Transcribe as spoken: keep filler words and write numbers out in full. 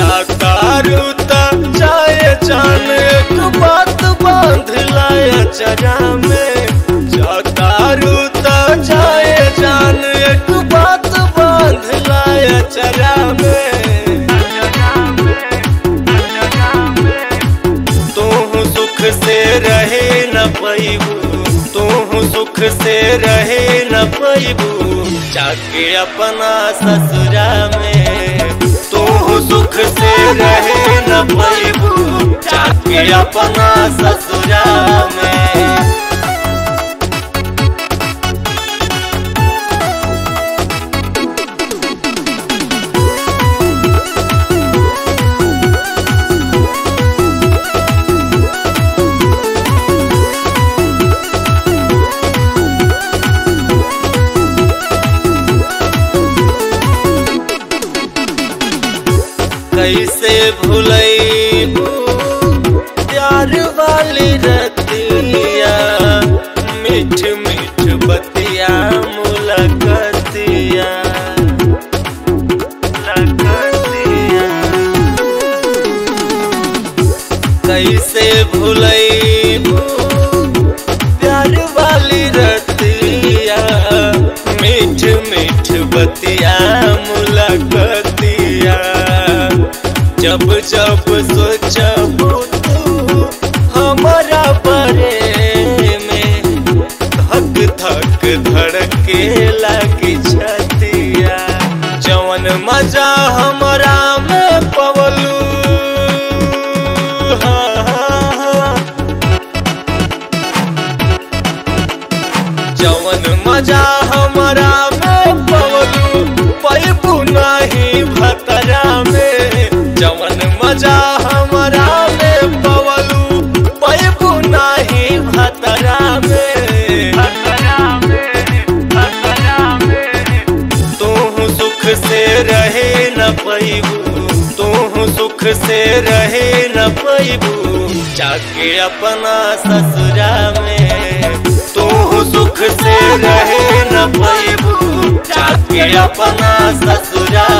जाता रूता जाए जान एक बात बांध लाया चरा में। जाता रूता जाए जान एक बात बांध लाया चरा में। तू सुख से रहे न पैबू, तू सुख से रहे न पैबू जाके अपना ससुरा में। तू सुख से रहे न पैबू जाके अपना ससुरा में। कैसे भुलैबू प्यार वाली रतिया, मीठ मीठ बतिया मुलाकातिया मुलाकातिया। कैसे भुलैबू प्यार वाली रतिया, मीठ मीठ बतिया मुलाकातिया। जब जब सोचबू तू हमारा बारे में, धक धक धड़के लागी छतिया। जवन मजा हमरा में पवलू, हाँ हाँ हाँ। जवन मजा हमरा में पवलू पैबू नहीं भतरा में। जवन मजा हमरा में पवलू पैबू नहीं भतरा में। भतरा में भतरा में तू सुख से रहे न पैबू, तू सुख से रहे न पैबू जाके अपना ससुरा में। तू सुख से रहे न पैबू जाके अपना ससुरा